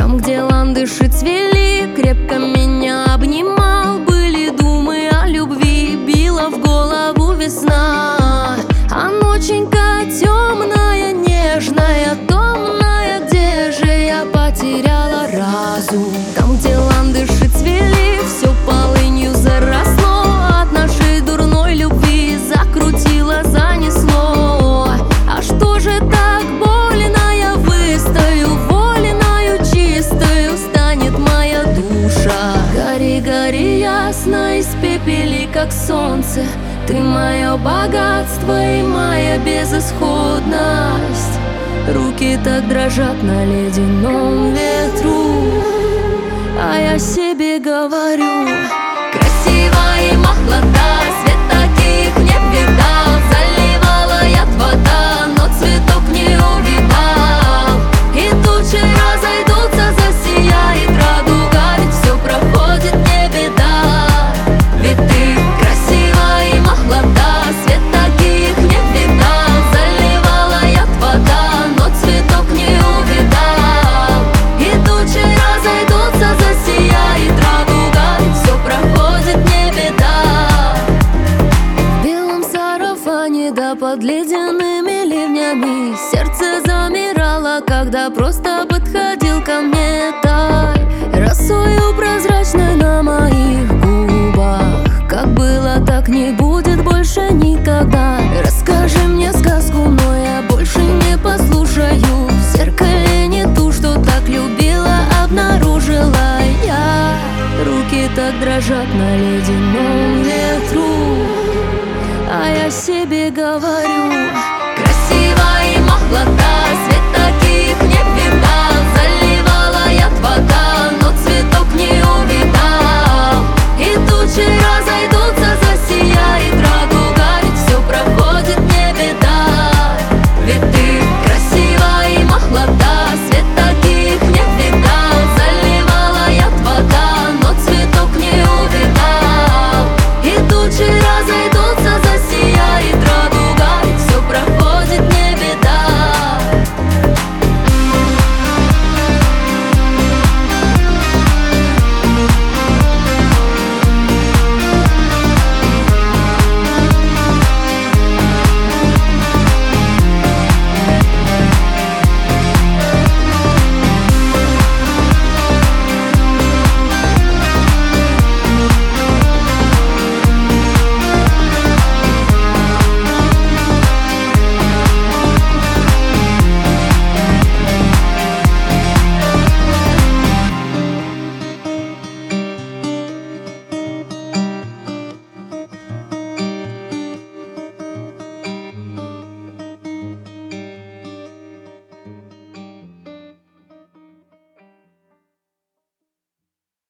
Там, где ландыши цвели, крепко меня обнимал. Были думы о любви, била в голову весна. А ноченька темная, нежная, томная, где же я потеряла разум? Там, где ландыши цвели, все полынью заросло. От нашей дурной любви закрутило, занесло. А что же так больно, я выстою, вольною, чистою станет моя душа. Гори, гори ясно, испепели, как солнце. Ты мое богатство и моя безысходность. Руки так дрожат на ледяном ветру, а я себе говорю: красивая и молода, свет таких не видал. Заливала яд вода, но цветок не увидал. И тучи разойдутся, засияет радуга, ведь все проходит, не беда. Ведь ты красивая и молода, свет таких не видал. Заливала яд вода, но цветок не увидал. И тучи разойдутся, засияет радуга, ведь все проходит, не беда. В белом сарафане да под ледяными ливнями сердце замирало, когда просто подходил ко мне. Тай росою прозрачной на моих губах. Как было, так не будет больше никогда. Расскажи мне сказку, но я больше не послушаю. В зеркале не ту, что так любила, обнаружила я. Руки так дрожат на ледяном ветру, а я себе говорю: